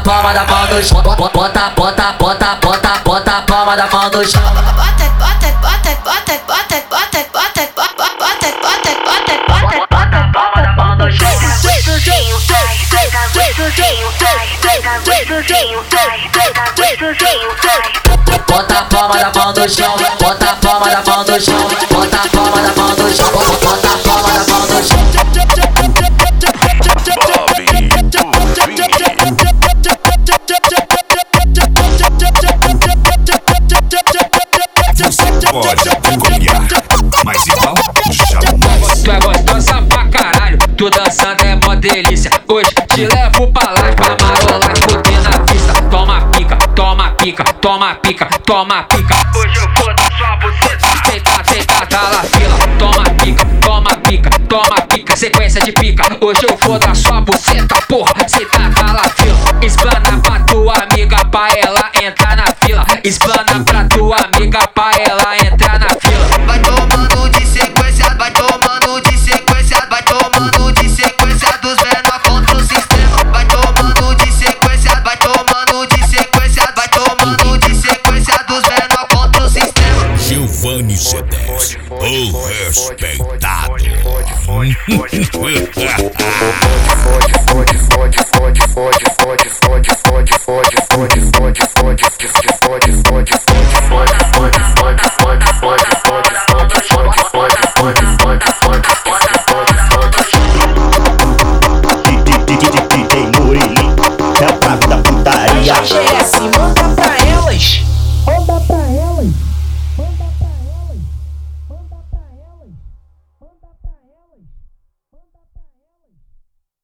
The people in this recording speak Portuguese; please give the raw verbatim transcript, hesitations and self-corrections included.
palma da mão no chão. Bota, bota, bota, bota, bota a palma da mão no chão. Bota, bota, bota, bota, bota, bota, bota, bota, bota, bota, bota, bota, bota a palma da mão no chão. Sujinho, vai, vai, sujinho, vai, vai, sujinho, vai, vai, sujinho, vai. Bota a palma da mão no chão. Bota a palma da mão no chão. Bota a palma da mão no chão. Bota a palma da mão no chão. Pode acompanhar, mas igual jamais. Tu é gostosa pra caralho, tu dançando é mó delícia. Hoje te levo pra lá, pra marolar, fuder na pista. Toma pica, toma pica, toma pica, toma pica. Hoje eu vou dar sua buceta, senta, senta, tá na fila. Toma pica, toma pica, toma pica, sequência de pica. Hoje eu vou dar sua buceta, porra, senta, tá na fila. Explana pra tua amiga, pra ela entrar na fila. Explana pra tua amiga, pra ela entrar na fila. Vai tomando de sequência, vai tomando de sequência, vai tomando de sequência dos menor contra o sistema. Vai tomando de sequência, vai tomando de sequência, vai tomando de sequência dos menor contra o sistema. Giovanni C dez, o respeitado. Pode, pode, pode, pode, pode, pode, pode, pode, pode, pode, pode, pode, pode, pode, pode, pode,